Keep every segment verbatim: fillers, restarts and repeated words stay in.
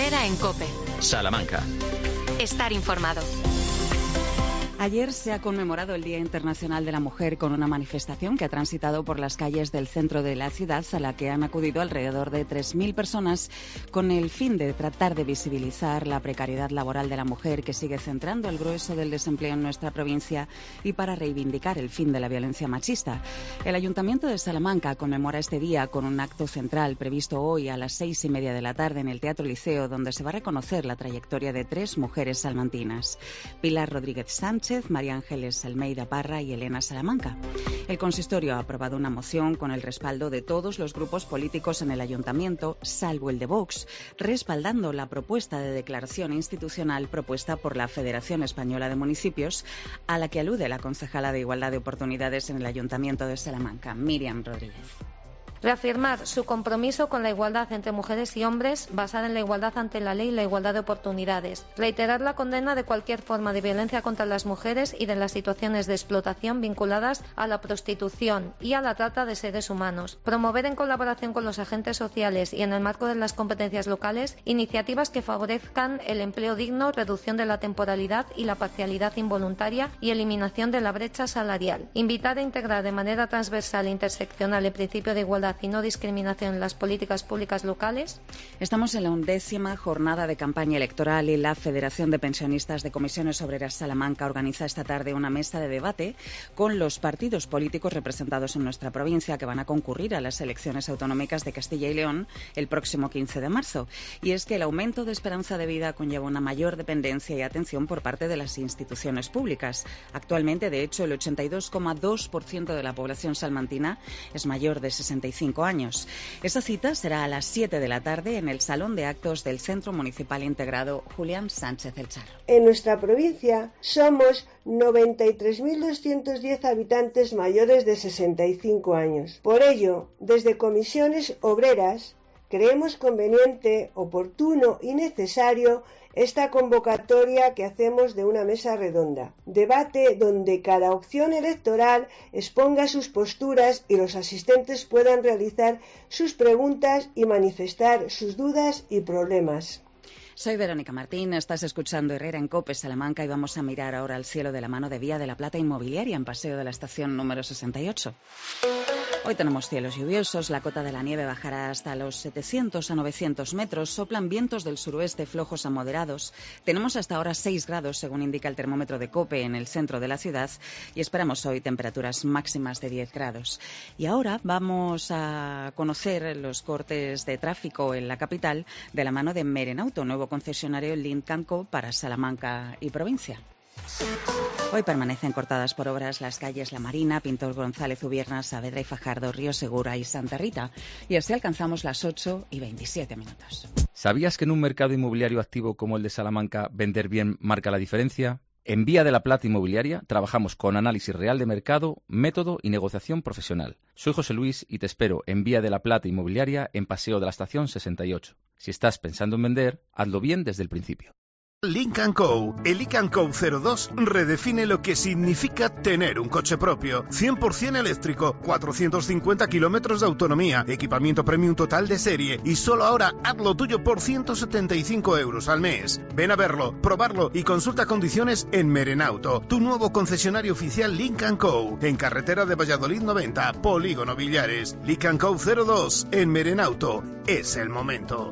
Herrera en COPE. Salamanca. Estar informado. Ayer se ha conmemorado el Día Internacional de la Mujer con una manifestación que ha transitado por las calles del centro de la ciudad, a la que han acudido alrededor de tres mil personas con el fin de tratar de visibilizar la precariedad laboral de la mujer, que sigue centrando el grueso del desempleo en nuestra provincia, y para reivindicar el fin de la violencia machista. El Ayuntamiento de Salamanca conmemora este día con un acto central previsto hoy a las seis y media de la tarde en el Teatro Liceo, donde se va a reconocer la trayectoria de tres mujeres salmantinas: Pilar Rodríguez Sánchez, María Ángeles Almeida Parra y Elena Salamanca. El consistorio ha aprobado una moción con el respaldo de todos los grupos políticos en el ayuntamiento, salvo el de Vox, respaldando la propuesta de declaración institucional propuesta por la Federación Española de Municipios, a la que alude la concejala de Igualdad de Oportunidades en el Ayuntamiento de Salamanca, Miriam Rodríguez. Reafirmar su compromiso con la igualdad entre mujeres y hombres, basada en la igualdad ante la ley y la igualdad de oportunidades. Reiterar la condena de cualquier forma de violencia contra las mujeres y de las situaciones de explotación vinculadas a la prostitución y a la trata de seres humanos. Promover, en colaboración con los agentes sociales y en el marco de las competencias locales, iniciativas que favorezcan el empleo digno, reducción de la temporalidad y la parcialidad involuntaria y eliminación de la brecha salarial. Invitar a integrar de manera transversal e interseccional el principio de igualdad y no discriminación en las políticas públicas locales. Estamos en la undécima jornada de campaña electoral y la Federación de Pensionistas de Comisiones Obreras Salamanca organiza esta tarde una mesa de debate con los partidos políticos representados en nuestra provincia, que van a concurrir a las elecciones autonómicas de Castilla y León el próximo quince de marzo. Y es que el aumento de esperanza de vida conlleva una mayor dependencia y atención por parte de las instituciones públicas. Actualmente, de hecho, el ochenta y dos coma dos por ciento de la población salmantina es mayor de sesenta y cinco años. Esa cita será a las siete de la tarde en el Salón de Actos del Centro Municipal Integrado Julián Sánchez El Charro. En nuestra provincia somos noventa y tres mil doscientos diez habitantes mayores de sesenta y cinco años. Por ello, desde Comisiones Obreras creemos conveniente, oportuno y necesario esta convocatoria que hacemos de una mesa redonda. Debate donde cada opción electoral exponga sus posturas y los asistentes puedan realizar sus preguntas y manifestar sus dudas y problemas. Soy Verónica Martín, estás escuchando Herrera en COPE Salamanca y vamos a mirar ahora al cielo de la mano de Vía de la Plata Inmobiliaria en Paseo de la Estación número sesenta y ocho. Hoy tenemos cielos lluviosos, la cota de la nieve bajará hasta los setecientos a novecientos metros, soplan vientos del suroeste flojos a moderados, tenemos hasta ahora seis grados según indica el termómetro de COPE en el centro de la ciudad y esperamos hoy temperaturas máximas de diez grados. Y ahora vamos a conocer los cortes de tráfico en la capital de la mano de Merenauto, nuevo concesionario Lynk and Co para Salamanca y provincia. Hoy permanecen cortadas por obras las calles La Marina, Pintor González Ubierna, Saavedra y Fajardo, Río Segura y Santa Rita. Y así alcanzamos las ocho y veintisiete minutos. ¿Sabías que en un mercado inmobiliario activo como el de Salamanca, vender bien marca la diferencia? En Vía de la Plata Inmobiliaria trabajamos con análisis real de mercado, método y negociación profesional. Soy José Luis y te espero en Vía de la Plata Inmobiliaria en Paseo de la Estación sesenta y ocho. Si estás pensando en vender, hazlo bien desde el principio. Lynk and Co. El Lynk and Co cero dos redefine lo que significa tener un coche propio. cien por ciento eléctrico, cuatrocientos cincuenta kilómetros de autonomía, equipamiento premium total de serie y solo ahora hazlo tuyo por ciento setenta y cinco euros al mes. Ven a verlo, probarlo y consulta condiciones en Merenauto, tu nuevo concesionario oficial Lynk and Co. En carretera de Valladolid noventa, Polígono Villares. Lynk and Co cero dos en Merenauto. Es el momento.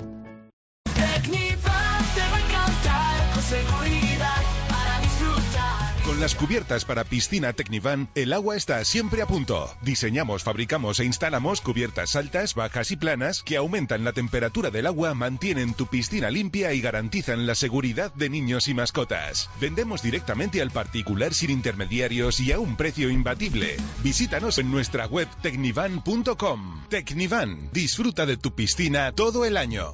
Seguridad para disfrutar. Con las cubiertas para piscina Tecnivan, el agua está siempre a punto. Diseñamos, fabricamos e instalamos cubiertas altas, bajas y planas que aumentan la temperatura del agua, mantienen tu piscina limpia y garantizan la seguridad de niños y mascotas. Vendemos directamente al particular sin intermediarios y a un precio imbatible. Visítanos en nuestra web tecnivan punto com. Tecnivan, disfruta de tu piscina todo el año.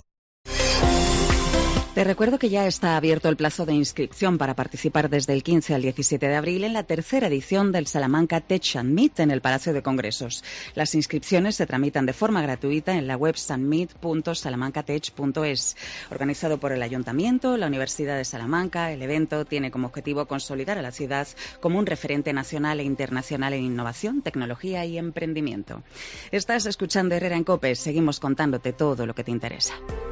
Te recuerdo que ya está abierto el plazo de inscripción para participar desde el quince al diecisiete de abril en la tercera edición del Salamanca Tech and Meet en el Palacio de Congresos. Las inscripciones se tramitan de forma gratuita en la web sunmeet punto salamancatech punto es. Organizado por el Ayuntamiento, la Universidad de Salamanca, el evento tiene como objetivo consolidar a la ciudad como un referente nacional e internacional en innovación, tecnología y emprendimiento. Estás escuchando Herrera en COPE, seguimos contándote todo lo que te interesa.